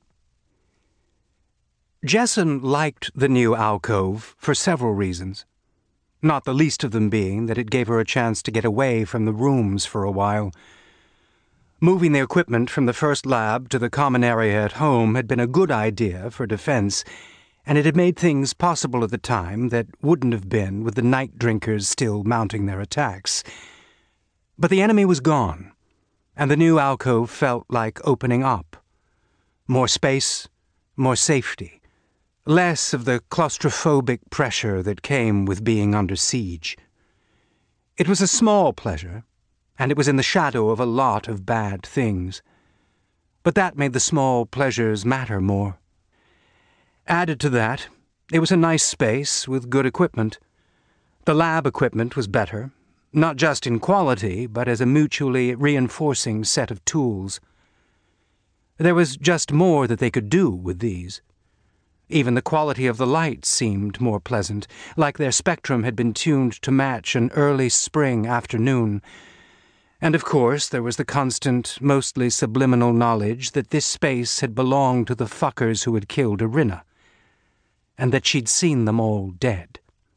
Jesson liked the new alcove for several reasons, not the least of them being that it gave her a chance to get away from the rooms for a while. Moving the equipment from the first lab to the common area at home had been a good idea for defense, and it had made things possible at the time that wouldn't have been with the night drinkers still mounting their attacks. But the enemy was gone, and the new alcove felt like opening up. More space, more safety. Less of the claustrophobic pressure that came with being under siege. It was a small pleasure, and it was in the shadow of a lot of bad things. But that made the small pleasures matter more. Added to that, it was a nice space with good equipment. The lab equipment was better, not just in quality, but as a mutually reinforcing set of tools. There was just more that they could do with these. Even the quality of the light seemed more pleasant, like their spectrum had been tuned to match an early spring afternoon. And of course there was the constant, mostly subliminal knowledge that this space had belonged to the fuckers who had killed Irina, and that she'd seen them all dead.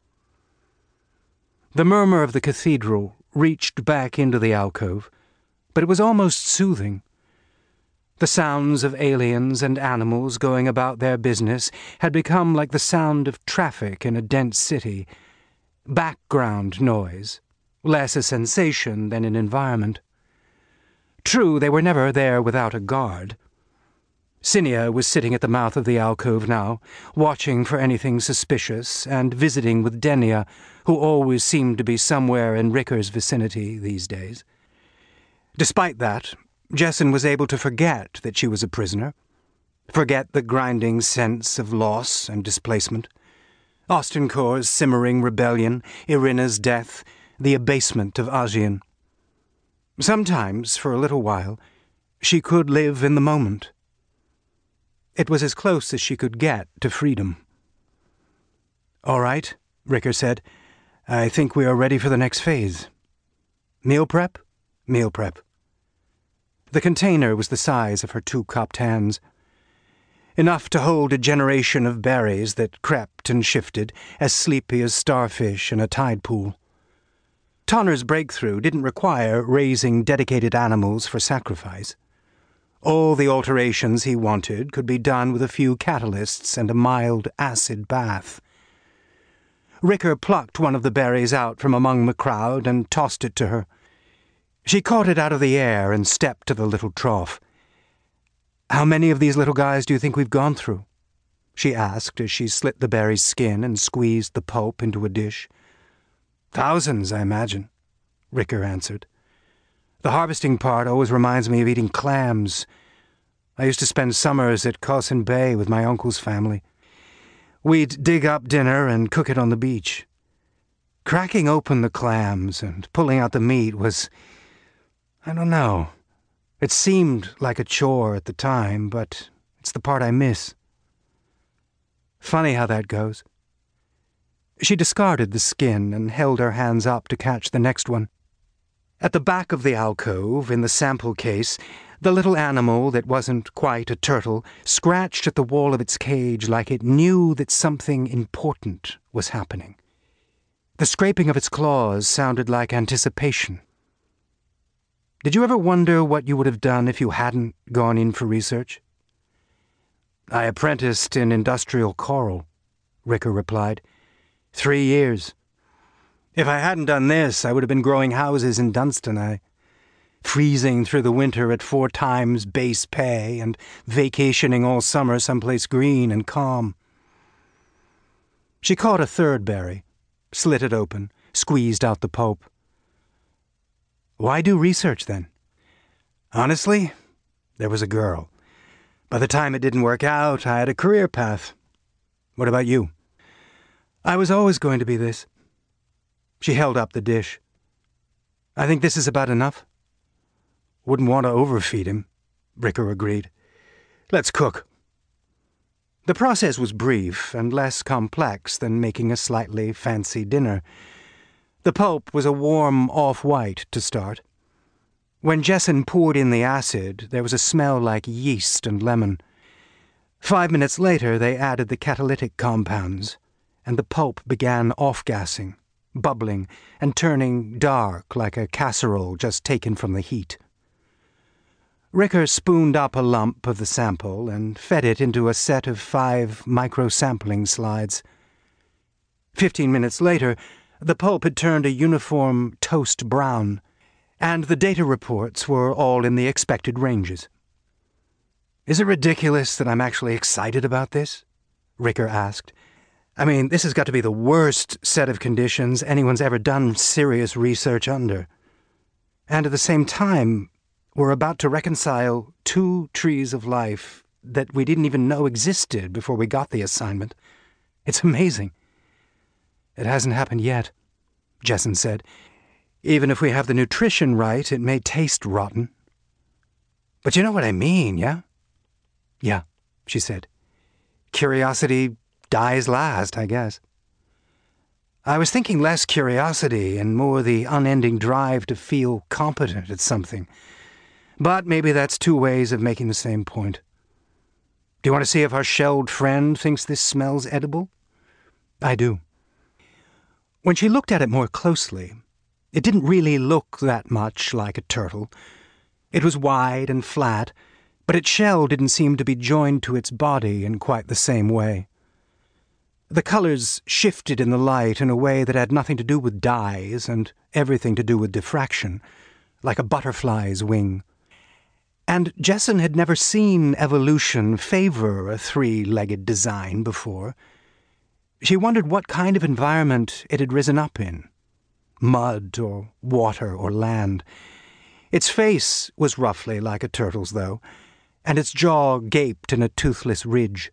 The murmur of the cathedral reached back into the alcove, but it was almost soothing. The sounds of aliens and animals going about their business had become like the sound of traffic in a dense city, background noise, less a sensation than an environment. True, they were never there without a guard. Cinia was sitting at the mouth of the alcove now, watching for anything suspicious and visiting with Denia, who always seemed to be somewhere in Ricker's vicinity these days. Despite that, Jesson was able to forget that she was a prisoner, forget the grinding sense of loss and displacement, Ostenkor's simmering rebellion, Irina's death, the abasement of Ajian. Sometimes, for a little while, she could live in the moment. It was as close as she could get to freedom. "All right," Ricker said. "I think we are ready for the next phase." "Meal prep?" "Meal prep." The container was the size of her two cupped hands. Enough to hold a generation of berries that crept and shifted, as sleepy as starfish in a tide pool. Tonner's breakthrough didn't require raising dedicated animals for sacrifice. All the alterations he wanted could be done with a few catalysts and a mild acid bath. Ricker plucked one of the berries out from among the crowd and tossed it to her. She caught it out of the air and stepped to the little trough. "How many of these little guys do you think we've gone through?" she asked as she slit the berry's skin and squeezed the pulp into a dish. "Thousands, I imagine," Ricker answered. "The harvesting part always reminds me of eating clams. I used to spend summers at Cawson Bay with my uncle's family. We'd dig up dinner and cook it on the beach. Cracking open the clams and pulling out the meat was, I don't know. It seemed like a chore at the time, but it's the part I miss. Funny how that goes." She discarded the skin and held her hands up to catch the next one. At the back of the alcove, in the sample case, the little animal that wasn't quite a turtle scratched at the wall of its cage like it knew that something important was happening. The scraping of its claws sounded like anticipation. Did you ever wonder what you would have done if you hadn't gone in for research? I apprenticed in industrial coral, Ricker replied. 3 years. If I hadn't done this, I would have been growing houses in Dunstanagh, freezing through the winter at 4 times base pay and vacationing all summer someplace green and calm. She caught a third berry, slit it open, squeezed out the pulp. Why do research, then? Honestly, there was a girl. By the time it didn't work out, I had a career path. What about you? I was always going to be this. She held up the dish. I think this is about enough. Wouldn't want to overfeed him, Ricker agreed. Let's cook. The process was brief and less complex than making a slightly fancy dinner. The pulp was a warm off-white to start. When Jesson poured in the acid, there was a smell like yeast and lemon. 5 minutes later, they added the catalytic compounds, and the pulp began off-gassing, bubbling, and turning dark like a casserole just taken from the heat. Ricker spooned up a lump of the sample and fed it into a set of 5 micro-sampling slides. 15 minutes later, the pulp had turned a uniform toast brown, and the data reports were all in the expected ranges. Is it ridiculous that I'm actually excited about this? Ricker asked. I mean, this has got to be the worst set of conditions anyone's ever done serious research under. And at the same time, we're about to reconcile 2 trees of life that we didn't even know existed before we got the assignment. It's amazing. It hasn't happened yet, Jesson said. Even if we have the nutrition right, it may taste rotten. But you know what I mean, yeah? Yeah, she said. Curiosity dies last, I guess. I was thinking less curiosity and more the unending drive to feel competent at something. But maybe that's 2 ways of making the same point. Do you want to see if our shelled friend thinks this smells edible? I do. When she looked at it more closely, it didn't really look that much like a turtle. It was wide and flat, but its shell didn't seem to be joined to its body in quite the same way. The colors shifted in the light in a way that had nothing to do with dyes and everything to do with diffraction, like a butterfly's wing. And Jesson had never seen evolution favor a 3-legged design before. She wondered what kind of environment it had risen up in. Mud or water or land. Its face was roughly like a turtle's, though, and its jaw gaped in a toothless ridge.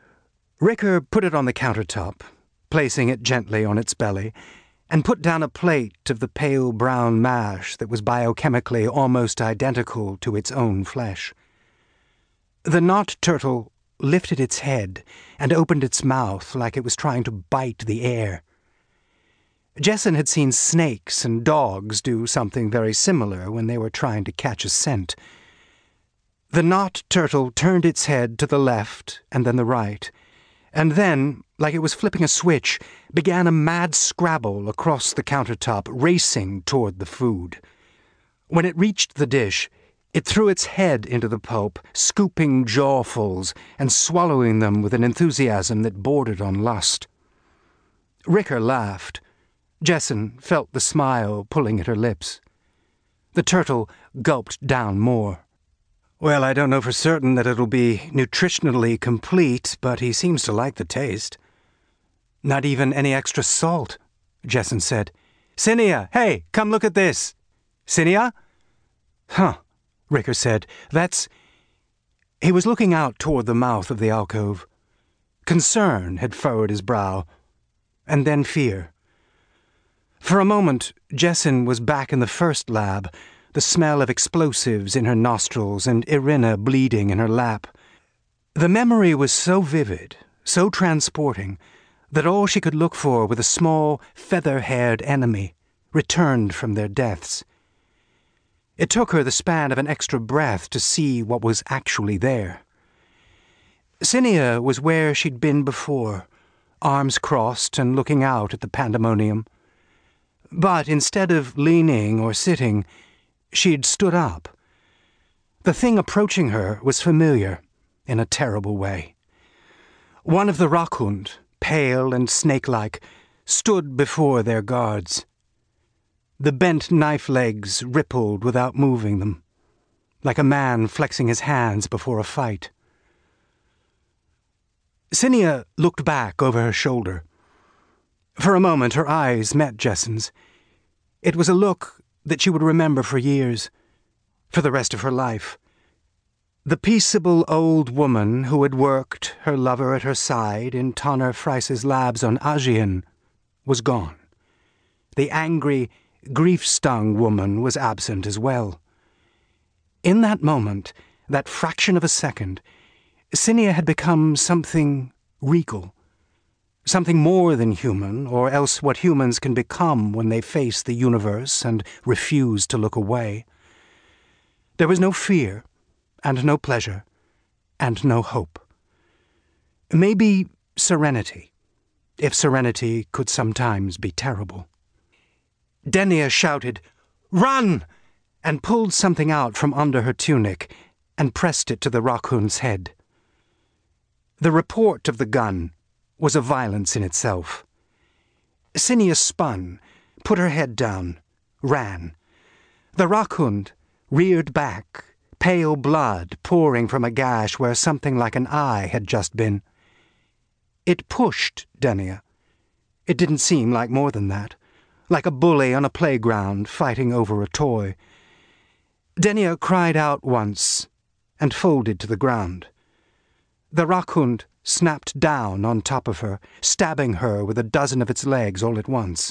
Ricker put it on the countertop, placing it gently on its belly, and put down a plate of the pale brown mash that was biochemically almost identical to its own flesh. The knot turtle lifted its head and opened its mouth like it was trying to bite the air. Jesson had seen snakes and dogs do something very similar when they were trying to catch a scent. The knot turtle turned its head to the left and then the right, and then, like it was flipping a switch, began a mad scrabble across the countertop, racing toward the food. When it reached the dish, it threw its head into the pulp, scooping jawfuls and swallowing them with an enthusiasm that bordered on lust. Ricker laughed. Jesson felt the smile pulling at her lips. The turtle gulped down more. Well, I don't know for certain that it'll be nutritionally complete, but he seems to like the taste. Not even any extra salt, Jesson said. Cinia, hey, come look at this. Cinia? Huh, Ricker said. That's... He was looking out toward the mouth of the alcove. Concern had furrowed his brow, and then fear. For a moment, Jesson was back in the first lab, the smell of explosives in her nostrils and Irina bleeding in her lap. The memory was so vivid, so transporting, that all she could look for was a small, feather-haired enemy, returned from their deaths. It took her the span of an extra breath to see what was actually there. Cinia was where she'd been before, arms crossed and looking out at the pandemonium. But instead of leaning or sitting, She'd stood up. The thing approaching her was familiar in a terrible way. One of the Rockhund, pale and snake-like, stood before their guards. The bent knife legs rippled without moving them, like a man flexing his hands before a fight. Cinia looked back over her shoulder. For a moment her eyes met Jessen's. It was a look that she would remember for years, for the rest of her life. The peaceable old woman who had worked, her lover at her side, in Tanner Frice's labs on Agian was gone. The angry, grief-stung woman was absent as well. In that moment, that fraction of a second, Cinia had become something regal, something more than human, or else what humans can become when they face the universe and refuse to look away. There was no fear, and no pleasure, and no hope. Maybe serenity, if serenity could sometimes be terrible. Denia shouted, "Run!" and pulled something out from under her tunic and pressed it to the Rockhund's head. The report of the gun was a violence in itself. Cinia spun, put her head down, ran. The Rockhund reared back, pale blood pouring from a gash where something like an eye had just been. It pushed Denia. It didn't seem like more than that, like a bully on a playground fighting over a toy. Denia cried out once and folded to the ground. The Rockhund snapped down on top of her, stabbing her with a dozen of its legs all at once.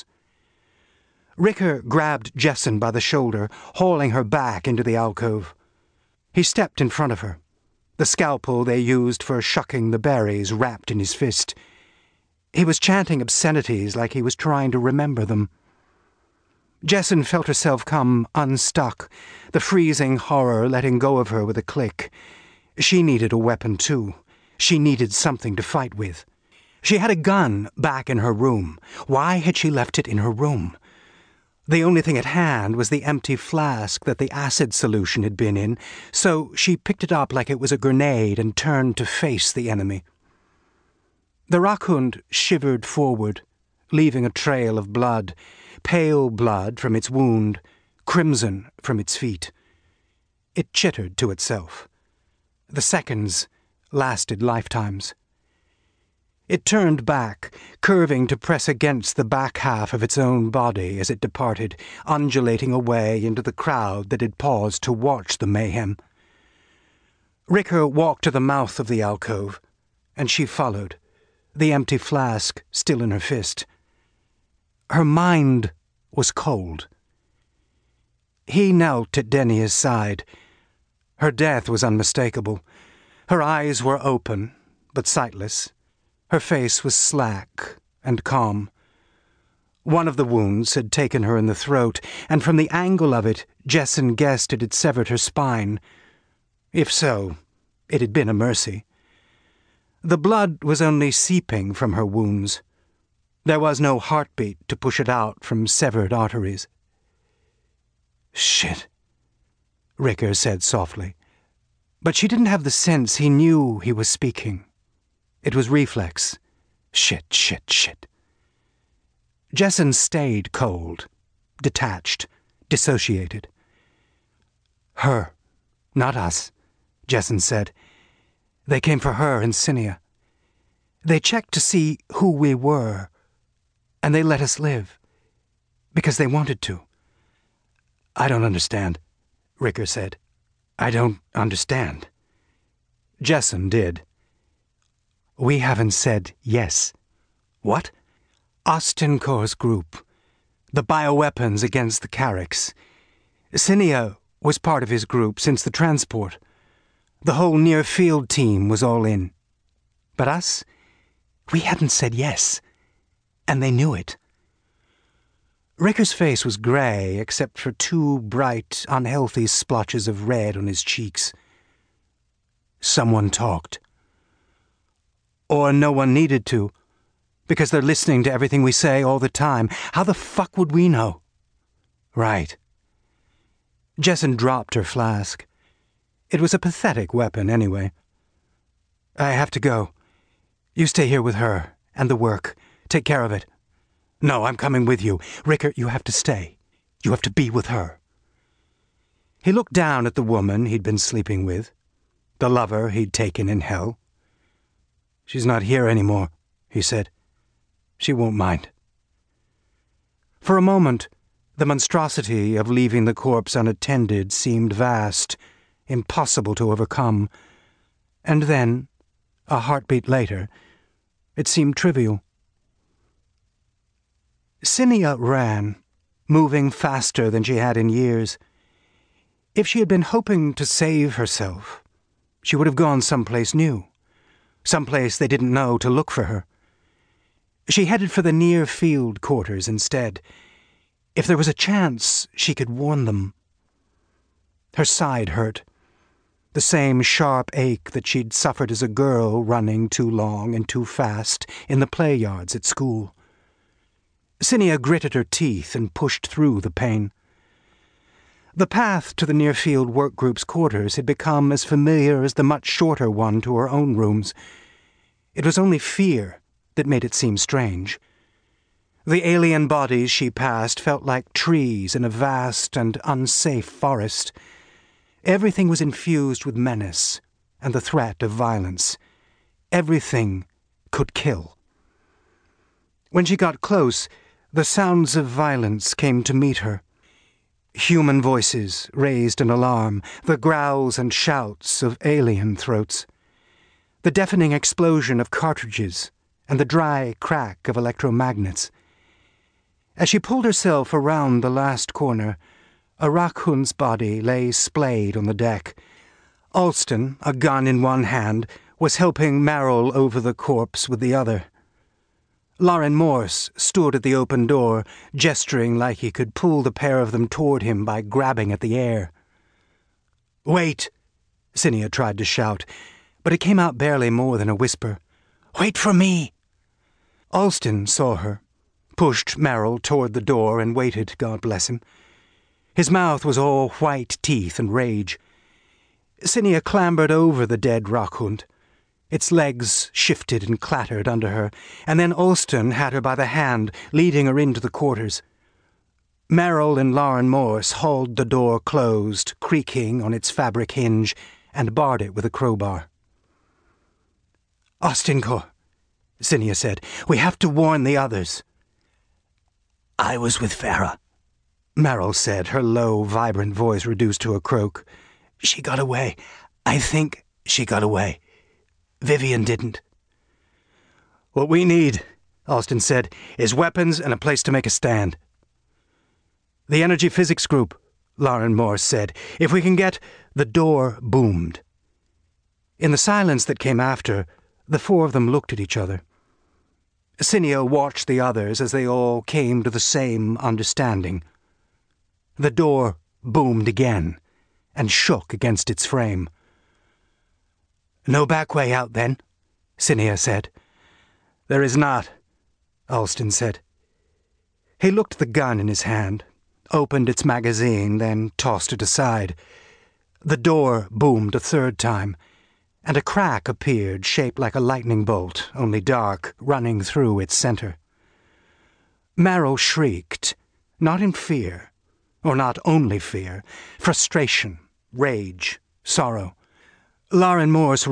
Ricker grabbed Jessen by the shoulder, hauling her back into the alcove. He stepped in front of her, the scalpel they used for shucking the berries wrapped in his fist. He was chanting obscenities like he was trying to remember them. Jessen felt herself come unstuck, the freezing horror letting go of her with a click. She needed a weapon, too. She needed something to fight with. She had a gun back in her room. Why had she left it in her room? The only thing at hand was the empty flask that the acid solution had been in, so she picked it up like it was a grenade and turned to face the enemy. The Rockhund shivered forward, leaving a trail of blood, pale blood from its wound, crimson from its feet. It chittered to itself. The seconds lasted lifetimes. It turned back, curving to press against the back half of its own body as it departed, undulating away into the crowd that had paused to watch the mayhem. Ricker walked to the mouth of the alcove, and she followed, the empty flask still in her fist. Her mind was cold. He knelt at Denia's side. Her death was unmistakable. Her eyes were open, but sightless. Her face was slack and calm. One of the wounds had taken her in the throat, and from the angle of it, Jessen guessed it had severed her spine. If so, it had been a mercy. The blood was only seeping from her wounds. There was no heartbeat to push it out from severed arteries. "Shit," Ricker said softly. But she didn't have the sense he knew he was speaking. It was reflex. Shit, shit, shit. Jessen stayed cold, detached, dissociated. "Her, not us," Jessen said. "They came for her and Cinia. They checked to see who we were, and they let us live, because they wanted to." "I don't understand," Ricker said. "I don't understand." Jessen did. "We haven't said yes." "What?" "Ostenkor's group. The bioweapons against the Carricks. Cinia was part of his group since the transport. The whole near-field team was all in. But us? We hadn't said yes. And they knew it." Ricker's face was grey except for two bright, unhealthy splotches of red on his cheeks. "Someone talked. Or no one needed to, because they're listening to everything we say all the time. How the fuck would we know?" "Right." Jesson dropped her flask. It was a pathetic weapon, anyway. "I have to go. You stay here with her, and the work. Take care of it." "No, I'm coming with you. Rickert, you have to stay. You have to be with her." He looked down at the woman he'd been sleeping with, the lover he'd taken in hell. "She's not here anymore," he said. "She won't mind." For a moment, the monstrosity of leaving the corpse unattended seemed vast, impossible to overcome, and then, a heartbeat later, it seemed trivial. Cinia ran, moving faster than she had in years. If she had been hoping to save herself, she would have gone someplace new, someplace they didn't know to look for her. She headed for the near field quarters instead. If there was a chance, she could warn them. Her side hurt, the same sharp ache that she'd suffered as a girl running too long and too fast in the play yards at school. Cinia gritted her teeth and pushed through the pain. The path to the near-field work group's quarters had become as familiar as the much shorter one to her own rooms. It was only fear that made it seem strange. The alien bodies she passed felt like trees in a vast and unsafe forest. Everything was infused with menace and the threat of violence. Everything could kill. When she got close, the sounds of violence came to meet her. Human voices raised an alarm, the growls and shouts of alien throats, the deafening explosion of cartridges, and the dry crack of electromagnets. As she pulled herself around the last corner, a raccoon's body lay splayed on the deck. Alston, a gun in one hand, was helping Merrill over the corpse with the other. Lauren Morse stood at the open door, gesturing like he could pull the pair of them toward him by grabbing at the air. "Wait!" Cinia tried to shout, but it came out barely more than a whisper. "Wait for me!" Alston saw her, pushed Merrill toward the door and waited, God bless him. His mouth was all white teeth and rage. Cinia clambered over the dead raccoon. Its legs shifted and clattered under her, and then Alston had her by the hand, leading her into the quarters. Merrill and Lauren Morse hauled the door closed, creaking on its fabric hinge, and barred it with a crowbar. "Ostinko," Cinia said, "we have to warn the others." "I was with Farah," Merrill said, her low, vibrant voice reduced to a croak. "She got away. I think she got away. Vivian didn't." "What we need," Alston said, "is weapons and a place to make a stand." "The Energy Physics Group," Lauren Morse said. "If we can get—" The door boomed. In the silence that came after, the four of them looked at each other. Cinia watched the others as they all came to the same understanding. The door boomed again and shook against its frame. "No back way out, then?" Cinia said. "There is not," Alston said. He looked at the gun in his hand, opened its magazine, then tossed it aside. The door boomed a third time, and a crack appeared shaped like a lightning bolt, only dark, running through its center. Merrill shrieked, not in fear, or not only fear, frustration, rage, sorrow. Lauren Morse